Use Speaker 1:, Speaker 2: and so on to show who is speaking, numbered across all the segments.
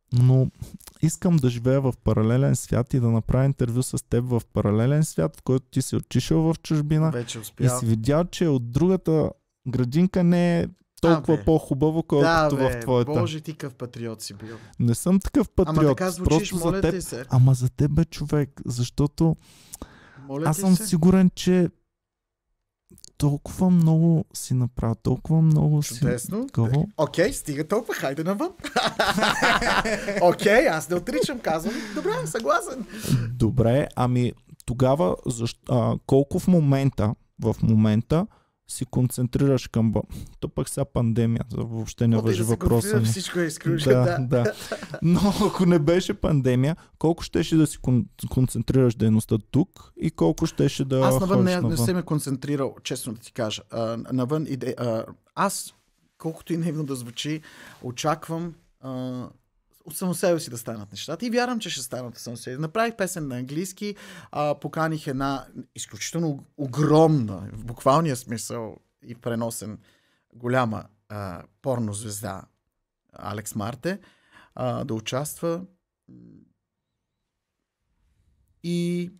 Speaker 1: Но искам да живея в паралелен свят и да направя интервю с теб в паралелен свят, в който ти си отишъл в чужбина
Speaker 2: Вече
Speaker 1: и
Speaker 2: успял.
Speaker 1: си видял, че от другата градинка не е толкова по-хубаво, колкото в твоята.
Speaker 2: Боже, ти какъв патриот си бил.
Speaker 1: Не съм такъв патриот.
Speaker 2: Ама така звучиш,
Speaker 1: просто
Speaker 2: моля
Speaker 1: за теб.
Speaker 2: ти се.
Speaker 1: Ама за теб е човек, защото
Speaker 2: Моля
Speaker 1: аз
Speaker 2: ти
Speaker 1: съм
Speaker 2: се.
Speaker 1: сигурен, че толкова много си направил, толкова много си...
Speaker 2: Чудесно.
Speaker 1: Какво?
Speaker 2: Окей, стига толкова, хайде навън. Окей, аз не отричам, казвам. Добре, съгласен.
Speaker 1: Добре, ами тогава колко в момента си концентрираш към... То пък сега пандемия, въобще не въжи въпроса.
Speaker 2: Всичко е изключено.
Speaker 1: Да. Но ако не беше пандемия, колко щеше да си концентрираш дейността тук и колко щеше да
Speaker 2: аз навън
Speaker 1: ходиш
Speaker 2: не се ме концентрирал, честно да ти кажа. Навън аз, колкото и наивно да звучи, очаквам от само себе си да станат нещата и вярвам, че ще станат от само себе си. Направих песен на английски, поканих една изключително огромна, в буквалния смисъл и преносен, голяма порно звезда Алекс Марте да участва. И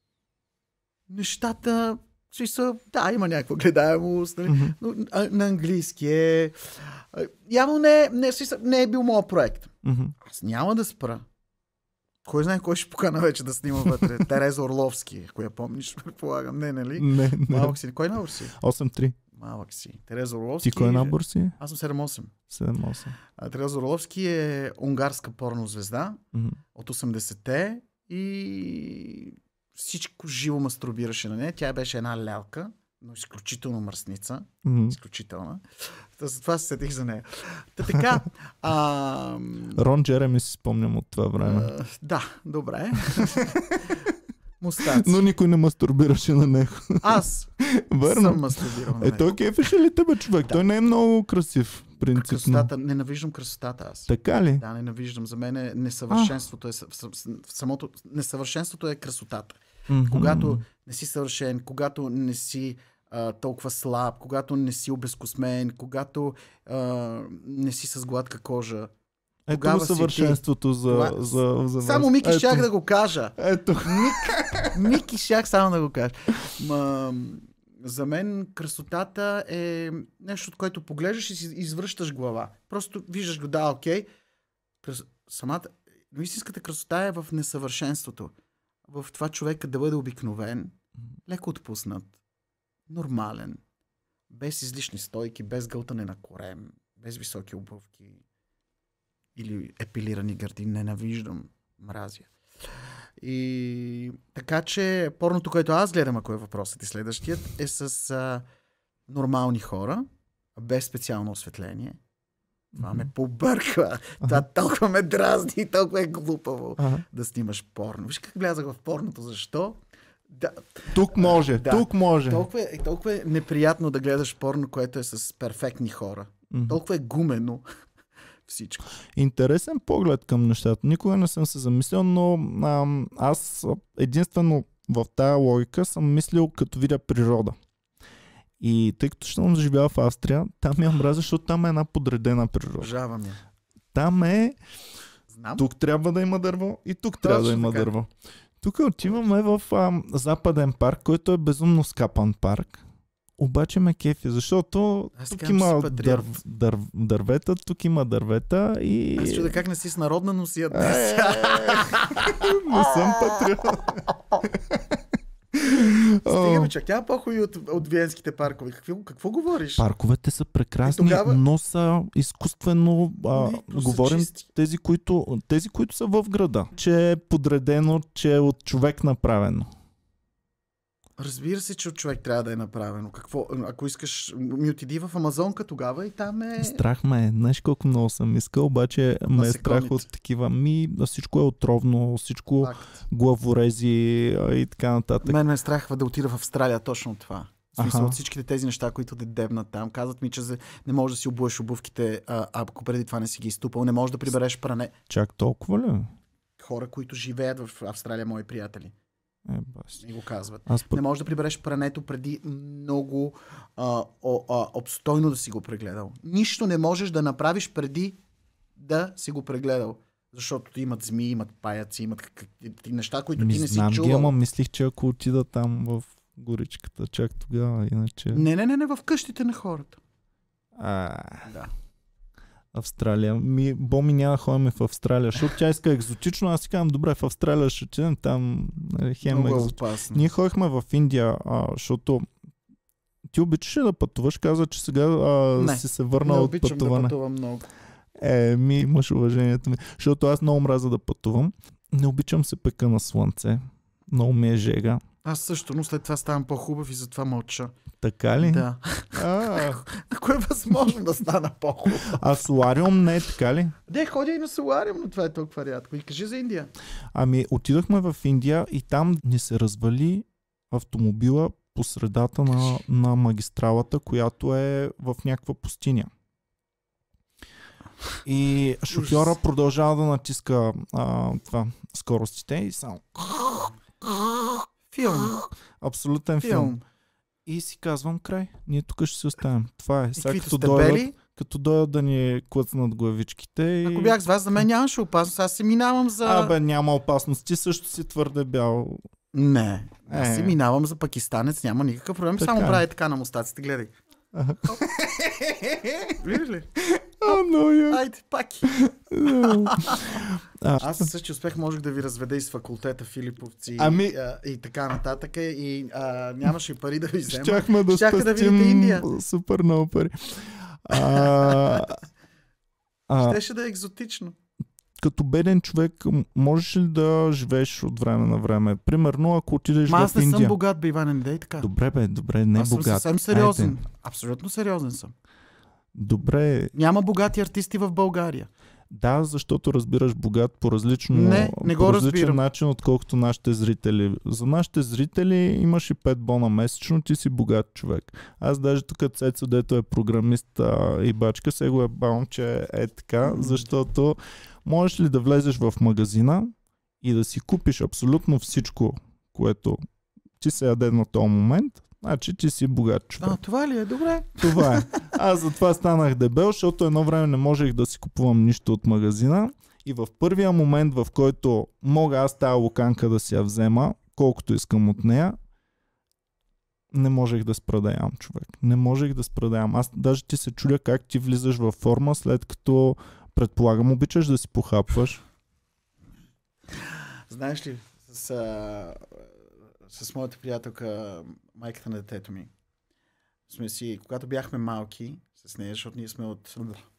Speaker 2: нещата да, има някаква гледаемост, нали? Но на английски е... Явно не е бил моят проект. Аз няма да спра. Кой знае кой ще покана вече да снима вътре? Тереза Орловски, ако я помниш, предполагам. Не, нали?
Speaker 1: Не.
Speaker 2: Малък си. Кой набор си?
Speaker 1: 8-3.
Speaker 2: Малък си. Тереза Орловски.
Speaker 1: Ти кой набор си?
Speaker 2: Аз съм 7-8.
Speaker 1: 7-8.
Speaker 2: Тереза Орловски е унгарска порно звезда от 80-те и всичко живо мастурбираше на нея. Тя беше една лялка, но изключително мръсница. Изключителна. Затова се сетих за нея. Така.
Speaker 1: Рон Джереми си спомням от това време.
Speaker 2: Да, добре. Мустаци.
Speaker 1: Но никой не мастурбираше на него.
Speaker 2: Аз съм мастурбирал на него.
Speaker 1: Той кефеше ли тебе, човек? Да. Той не е много красив, принципно.
Speaker 2: Ненавиждам красотата аз.
Speaker 1: Така ли?
Speaker 2: Да, ненавиждам. За мен несъвършенството е несъвършенството е красотата. Когато не си съвършен, когато не си толкова слаб, когато не си обезкосмен, когато не си с гладка кожа.
Speaker 1: Ето го съвършенството за
Speaker 2: само Мики щях да го кажа.
Speaker 1: Ето.
Speaker 2: Мики щях само да го кажа. За мен красотата е нещо, от което поглеждаш и си извръщаш глава. Просто виждаш го, да, окей. Но истинската красота е в несъвършенството. В това човека да бъде обикновен, леко отпуснат, нормален, без излишни стойки, без гълтане на корем, без високи обувки или епилирани гърди. Ненавиждам, мразя. И така че порното, което аз гледам, ако е въпросът и следващият, е с нормални хора, без специално осветление. Това ме побърква. Това толкова ме дразни и толкова е глупаво да снимаш порно. Виж как влязах в порното. Защо? Да.
Speaker 1: Тук може.
Speaker 2: Толкова е неприятно да гледаш порно, което е с перфектни хора. Толкова е гумено всичко.
Speaker 1: Интересен поглед към нещата. Никога не съм се замислил, но аз единствено в тая логика съм мислил като видя природа. И тъй като съм живял в Австрия, там я мразя, защото там е една подредена природа.
Speaker 2: Обожавам я.
Speaker 1: Там е...
Speaker 2: Знам.
Speaker 1: Тук трябва да има дърво и тук трябва да има дърво. Тук отиваме в Западен парк, който е безумно скапан парк. Обаче ме кефи, защото тук има дървета, тук има дървета и...
Speaker 2: Аз чуда как не си с народна носия днес.
Speaker 1: Не съм патриот.
Speaker 2: Стига, чак, тя по-хубави от виенските паркове. Какво говориш?
Speaker 1: Парковете са прекрасни, но са изкуствено... говорим тези, които са в града. Че е подредено, че е от човек направено.
Speaker 2: Разбира се, че от човек трябва да е направено. Ако искаш, ми отиди в Амазонка тогава и там е...
Speaker 1: Страх ме е. Знаеш колко много съм искал, обаче ме е страх от такива. Всичко е отровно, всичко главорези и така нататък.
Speaker 2: Мен ме е страх да отида в Австралия точно от това. В смисъл от всичките тези неща, които те дебнат там. Казват ми, че не можеш да си обуеш обувките, ако преди това не си ги изтупал. Не можеш да прибереш пране.
Speaker 1: Чак толкова ли?
Speaker 2: Хора, които живеят в Австралия, мои приятели. И го казват. Не можеш да прибереш прането преди много обстойно да си го прегледал. Нищо не можеш да направиш преди да си го прегледал. Защото имат змии, имат паяци, имат неща, които ти не си
Speaker 1: знам
Speaker 2: чувал.
Speaker 1: ги, ама мислих, че ако отида там в горичката, чак тогава, иначе...
Speaker 2: Не, в къщите на хората. Да.
Speaker 1: Австралия. Боми няма да ходим в Австралия, защото тя иска екзотично. Аз си казвам, добре, в Австралия ще отидем там.
Speaker 2: Много опасно.
Speaker 1: Ние ходихме в Индия, защото ти обичаш ли да пътуваш? Каза, че сега си се върнал от пътуване.
Speaker 2: Не обичам да пътувам много.
Speaker 1: Имаш уважението ми. Защото аз много мразя да пътувам. Не обичам се пека на слънце. Много ми е жега.
Speaker 2: Аз също, но след това ставам по-хубав и затова мълча.
Speaker 1: Така ли?
Speaker 2: Да. Ако е възможно да стана по-хубав.
Speaker 1: А солариум не е така ли?
Speaker 2: Не, ходя и на солариум, но това е толкова рядко. И кажи за Индия.
Speaker 1: Отидохме в Индия и там ни се развали автомобила по средата на магистралата, която е в някаква пустиня. И шофьора продължава да натиска скоростите и само...
Speaker 2: Филм.
Speaker 1: Абсолютен филм. И си казвам, край. Ние тук ще се оставим. Това е. Сега като дойдат да ни клъцнат главичките.
Speaker 2: Ако бях с вас, за мен нямаше опасност. Аз се минавам за...
Speaker 1: Няма опасност. Ти също си твърде бял.
Speaker 2: Не. Аз се минавам за пакистанец. Няма никакъв проблем.
Speaker 1: Така.
Speaker 2: Само прави така на мустаците. Гледай. Виждаш ли? Айде, паки. Аз със същия успех можех да ви разведа из факултета Филиповци и така нататък. И нямаше пари да ви взема.
Speaker 1: Щяхме да спастим супер много пари.
Speaker 2: Щеше да е екзотично.
Speaker 1: Като беден човек, можеш ли да живееш от време на време? Примерно, ако отидеш в Индия.
Speaker 2: Аз не съм богат, Иване, не дей така.
Speaker 1: Добре, не
Speaker 2: аз
Speaker 1: богат.
Speaker 2: Аз съм съвсем сериозен. Абсолютно сериозен съм.
Speaker 1: Добре.
Speaker 2: Няма богати артисти в България.
Speaker 1: Да, защото разбираш богат по различен начин, отколкото нашите зрители. За нашите зрители имаш и 5 бона месечно, ти си богат човек. Аз даже тук Цецо, дето е програмист и бачка, се го е бавам, че е така, защото можеш ли да влезеш в магазина и да си купиш абсолютно всичко, което ти се яде на този момент, значи ти си богат човек.
Speaker 2: Това ли е? Добре.
Speaker 1: Това е. Аз затова станах дебел, защото едно време не можех да си купувам нищо от магазина и в първия момент, в който мога аз тая луканка да си я взема, колкото искам от нея, не можех да спра да ям, човек. Не можех да спра да ям. Аз даже ти се чудя как ти влизаш във форма, след като предполагам обичаш да си похапваш.
Speaker 2: Знаеш ли, с моята приятелка, майката на детето ми, сме си, когато бяхме малки с нея, защото ние сме от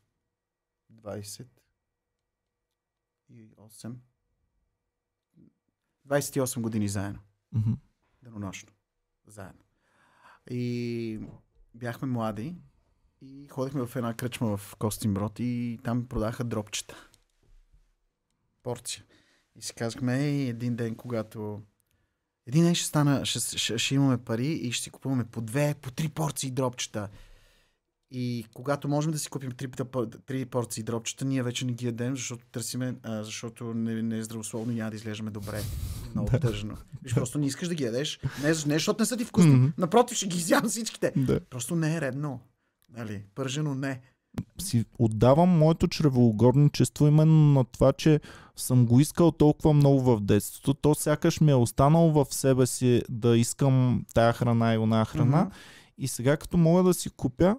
Speaker 2: 28 години заедно. Денонощно. Заедно. И бяхме млади и ходихме в една кръчма в Костинброд и там продаха дропчета. Порция. И си казахме, един ден, когато един ден ще имаме пари и ще си купуваме по 2, по 3 порции дропчета. И когато можем да си купим 3 порции дропчета, ние вече не ги ядем, защото търсиме, защото не е здравословно, няма да изглеждаме добре. Много тъжно. Виж, просто не искаш да ги ядеш. Не, защото не са ти вкусни. Напротив, ще ги изям всичките. Просто не е редно. Нали? Пържено не.
Speaker 1: Си отдавам моето чревоугодничество именно на това, че съм го искал толкова много в детството. То сякаш ми е останало в себе си да искам тая храна и оная храна. И сега като мога да си купя,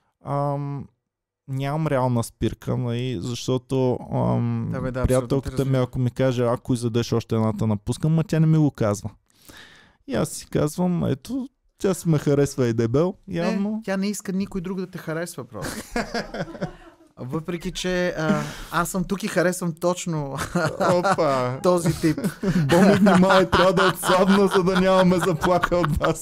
Speaker 1: нямам реална спирка, защото приятелката ми, ако ми каже, ако изядеш още едната напускам, ма тя не ми го казва. И аз си казвам, ето, тя си ме харесва и дебел, явно.
Speaker 2: Тя не иска никой друг да те харесва просто. Въпреки, че аз съм тук и харесвам точно този тип.
Speaker 1: Боми, внимавай, трябва да отслабна, за да нямаме заплаха от вас.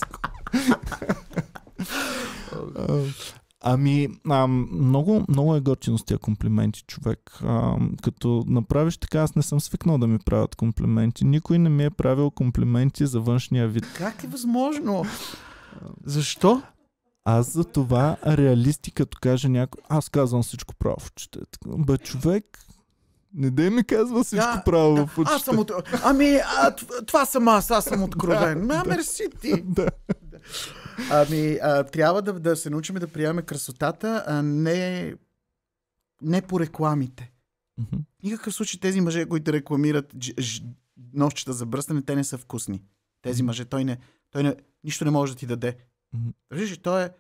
Speaker 1: Много, много е готино с тия комплименти, човек. Като направиш така, аз не съм свикнал да ми правят комплименти. Никой не ми е правил комплименти за външния вид.
Speaker 2: Как е възможно? Защо?
Speaker 1: Аз за това реалисти, като каже някой, аз казвам всичко право в очите. Бе, човек, не дей ми казва всичко право в очите.
Speaker 2: Това съм аз съм откровен. Мерси ти. Трябва да се научим да приемаме красотата, а не по рекламите.
Speaker 1: Мгм.
Speaker 2: В никакъв случай тези мъже, които рекламират нощчета за бръснене, те не са вкусни. Тези
Speaker 1: Мгм.
Speaker 2: мъже, той не, нищо не може да ти даде.
Speaker 1: Мгм.
Speaker 2: Виждаш, той е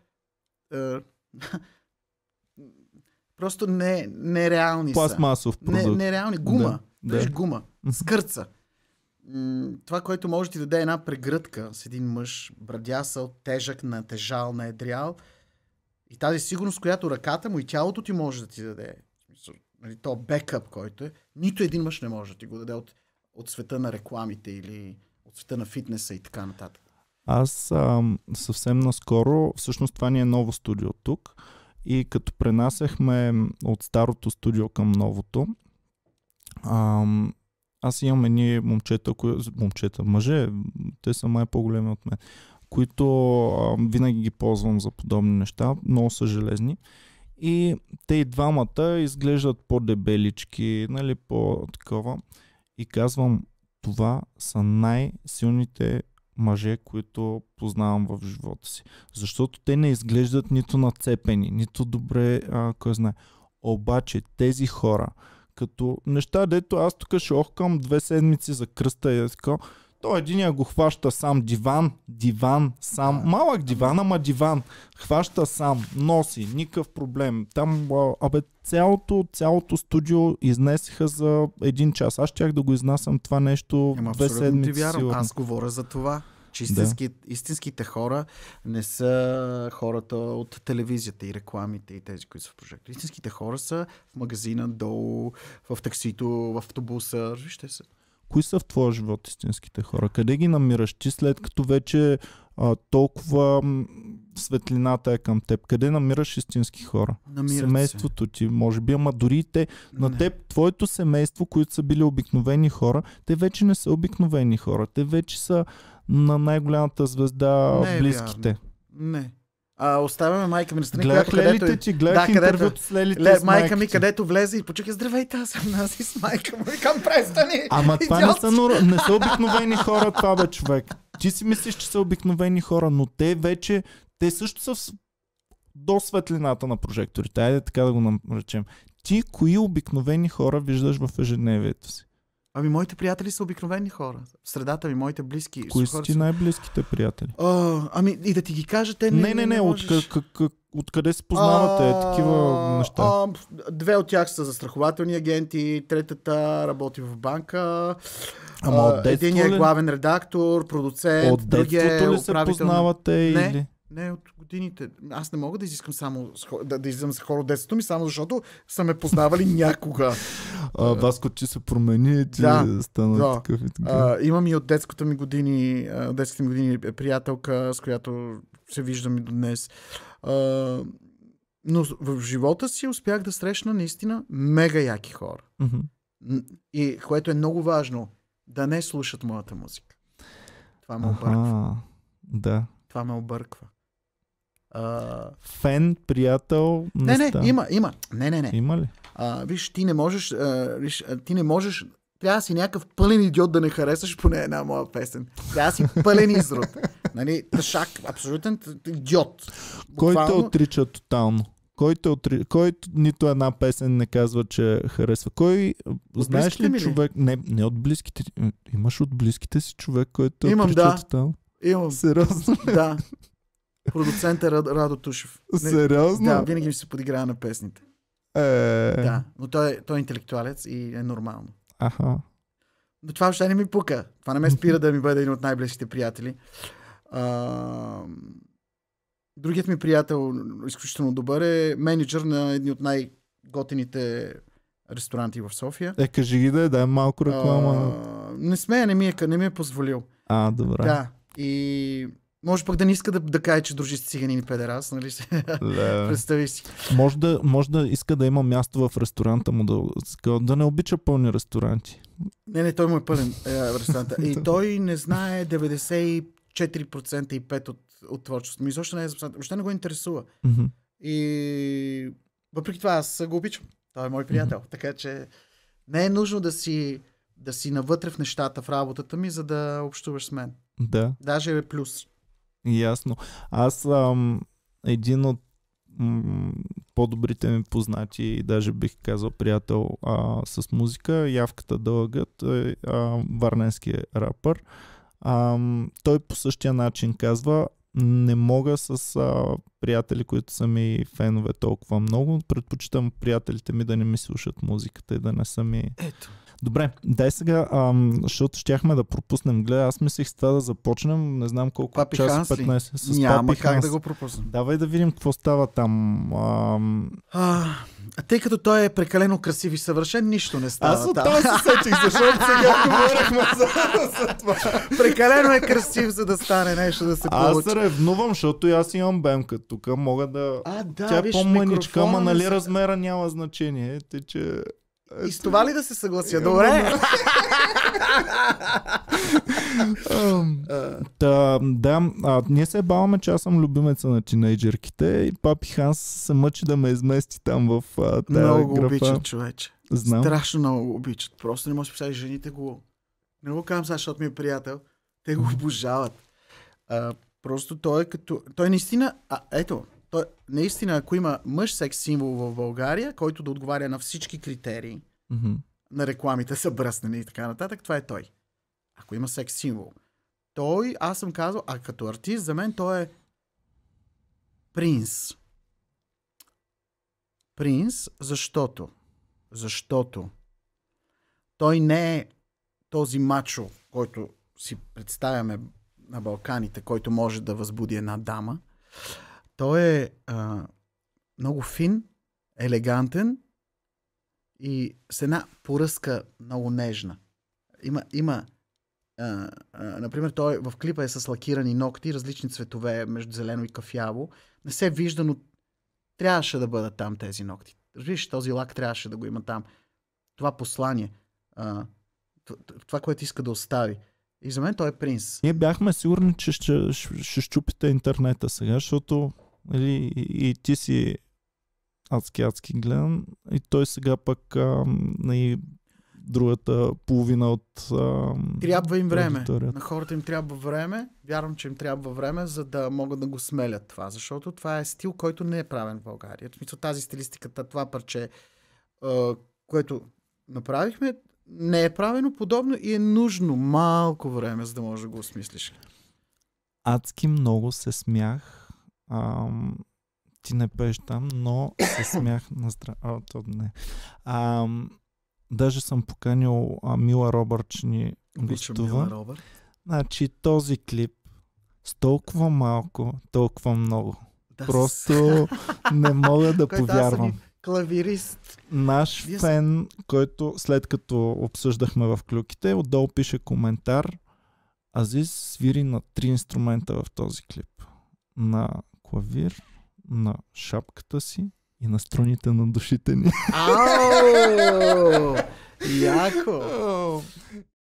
Speaker 2: просто нереални са.
Speaker 1: Пластмасов продукт.
Speaker 2: Нереални. Гума.
Speaker 1: Да.
Speaker 2: Виж, гума. Скърца. Това, което може да ти даде една прегръдка с един мъж, брадясъл, тежък, натежал, наедрял, и тази сигурност, която ръката му и тялото ти може да ти даде. Нали, то бекъп, който е, нито един мъж не може да ти го даде от света на рекламите или от света на фитнеса и така нататък.
Speaker 1: Аз съвсем наскоро, всъщност това ни е ново студио тук, и като пренасяхме от старото студио към новото, аз имам едни мъже, те са май по-големи от мен, които винаги ги ползвам за подобни неща, много са железни. И те и двамата изглеждат по-дебелички, нали, по-такова. И казвам, това са най-силните мъже, които познавам в живота си. Защото те не изглеждат нито нацепени, нито добре, кой знае. Обаче тези хора, като неща, дето аз тук ще охкам 2 седмици за кръста и така, то единия го хваща сам, диван, сам, малък диван, ама диван, хваща сам, носи, никакъв проблем. Там, цялото студио изнесеха за 1 час. Аз щях да го изнасям това нещо 2 седмици.
Speaker 2: Ти вярвам.
Speaker 1: Сигурно.
Speaker 2: Аз говоря за това, че истинските хора не са хората от телевизията и рекламите и тези, които са в прожектори. Истинските хора са в магазина, долу, в таксито, в автобуса. Вижте се.
Speaker 1: Кои са в твоя живот истинските хора? Къде ги намираш ти, след като вече толкова светлината е към теб? Къде намираш истински хора? Семейството ти, може би, ама дори и те, на теб, твоето семейство, които са били обикновени хора, те вече не са обикновени хора. Те вече са на най-голямата звезда, близките.
Speaker 2: Не. Оставяме майка ми на страни.
Speaker 1: Гледах лелите ти, гледах интервюто с лелите с
Speaker 2: майка ми, където влезе и почука, здравейте, аз съм нас и с майка му. Викам, престани!
Speaker 1: Ама това не са обикновени хора, това бе, човек. Ти си мислиш, че са обикновени хора, но те също са до светлината на прожекторите. Айде така да го наречем. Ти кои обикновени хора виждаш в ежедневието си?
Speaker 2: Ами моите приятели са обикновени хора. В средата ми, моите близки.
Speaker 1: Кои са ти най-близките приятели?
Speaker 2: Ами и да ти ги кажа, те
Speaker 1: не откъде се познавате такива неща?
Speaker 2: 2 от тях са застрахователни агенти, третата работи в банка. Единият е главен редактор, продуцент.
Speaker 1: От детството ли се познавате? Или?
Speaker 2: Не, от годините. Аз не мога да изискам само да излизам с хора от детството ми, само защото са ме познавали някога.
Speaker 1: Васко, че се промени, ти стана такъв и така.
Speaker 2: Имам и от детските ми години приятелка, с която се виждам и до днес. Но в живота си успях да срещна наистина мега яки хора.
Speaker 1: Mm-hmm.
Speaker 2: И което е много важно, да не слушат моята музика. Това ме обърква.
Speaker 1: Да.
Speaker 2: Това ме обърква.
Speaker 1: Фен, приятел,
Speaker 2: има. Не.
Speaker 1: Има ли?
Speaker 2: Виж, ти не можеш, трябва да си някакъв пълен идиот да не харесаш поне една моя песен. Трябва да си пълен изрод. Нали, тъшак, абсолютен идиот.
Speaker 1: Кой те отрича тотално? Който нито една песен не казва, че харесва. Знаеш ли човек? Не от близките. Имаш от близките си човек, който те отрича тотално?
Speaker 2: Имам.
Speaker 1: Сериозно?
Speaker 2: Да. Продуцентът Радо Тушев.
Speaker 1: Сериозно?
Speaker 2: Да, винаги ми се подиграва на песните. Да, но той е интелектуалец и е нормално.
Speaker 1: Аха.
Speaker 2: Но това въобще не ми пука. Това не ме спира да ми бъде един от най-близките приятели. Другият ми приятел, изключително добър, е менеджер на едни от най-готените ресторанти в София.
Speaker 1: Кажи ги дай малко реклама.
Speaker 2: Не смея, не ми е позволил.
Speaker 1: Добре.
Speaker 2: Да, и може пък да не иска да каже, че дружи с циганин и педерас, нали? Представи си.
Speaker 1: Може да иска да има място в ресторанта му, да не обича пълни ресторанти.
Speaker 2: Не, той му е пълен ресторанта. И той не знае 94% и 5% от творчеството. Изобщо не е записано. Въобще не го интересува.
Speaker 1: Mm-hmm.
Speaker 2: И въпреки това аз го обичам. Той е мой приятел. Mm-hmm. Така че не е нужно да си навътре в нещата, в работата ми, за да общуваш с мен.
Speaker 1: Да.
Speaker 2: Даже е плюс.
Speaker 1: Ясно. Аз един от по-добрите ми познати и даже бих казал приятел с музика, Явката Дълъгът, варненски рапър. Той по същия начин казва: не мога с приятели, които са ми фенове толкова много. Предпочитам приятелите ми да не ми слушат музиката и да не са ми...
Speaker 2: Ето.
Speaker 1: Добре, дай сега, защото щяхме да пропуснем. Гледай, аз мислих с това да започнем. Не знам колко
Speaker 2: Папи
Speaker 1: часа,
Speaker 2: Ханс ли?
Speaker 1: 15. С
Speaker 2: Няма
Speaker 1: Папи
Speaker 2: как
Speaker 1: Ханс.
Speaker 2: да го пропуснем.
Speaker 1: Давай да видим какво става там.
Speaker 2: Тъй като той е прекалено красив и съвършен, нищо не става.
Speaker 1: Аз от това се сетих, защото сега говорихме за това.
Speaker 2: Прекалено е красив, за да стане нещо да се получи.
Speaker 1: Аз се ревнувам, защото и аз имам бемка тук. Мога да... Тя е
Speaker 2: виж,
Speaker 1: по-мъничка, ама
Speaker 2: микрофона
Speaker 1: нали
Speaker 2: се-
Speaker 1: размера няма значение. Те, че...
Speaker 2: И с това ли да се съглася? Добре.
Speaker 1: Ние се баваме, че аз съм любимеца на тинейджерките и Папи Ханс се мъчи да ме измести там в тази
Speaker 2: Много го
Speaker 1: графа.
Speaker 2: обичат, човече.
Speaker 1: Знам.
Speaker 2: Страшно много го обичат. Просто не може да си представиш, жените го... Не го казвам сега, защото ми е приятел. Те го обожават. Просто той е като... Той наистина... Той наистина, ако има мъж секс символ в България, който да отговаря на всички критерии, на рекламите са бръснени и така нататък, това е той. Ако има секс символ. Той, аз съм казал, като артист, за мен той е принц. Принц, защото той не е този мачо, който си представяме на Балканите, който може да възбуди една дама. Той е много фин, елегантен и с една поръска много нежна. Например, той в клипа е с лакирани ногти, различни цветове, между зелено и кафяво. Не се вижда, но трябваше да бъдат там тези ногти. Виж, този лак трябваше да го има там. Това послание, това, което иска да остави. И за мен той е принц.
Speaker 1: Ние бяхме сигурни, че ще щупите интернета сега, защото и ти си адски гледан, и той сега пък и другата половина от
Speaker 2: трябва им време.
Speaker 1: аудиторията.
Speaker 2: На хората им трябва време. Вярвам, че им трябва време, за да могат да го смелят това. Защото това е стил, който не е правен в България. В смисъл, тази стилистиката, това парче, което направихме, не е правено подобно и е нужно малко време, за да можеш да го осмислиш.
Speaker 1: Адски много се смях. Ти не пееш там, но се смях на не. Даже съм поканил Мила Робърт, че ни гостува. Значи този клип с толкова малко, толкова много. Просто не мога да повярвам.
Speaker 2: Клавирист.
Speaker 1: Наш фен, който след като обсъждахме в клюките, отдолу пише коментар: Азиз свири на 3 инструмента в този клип. На клавир, на шапката си и на струните на душите ни.
Speaker 2: Яко!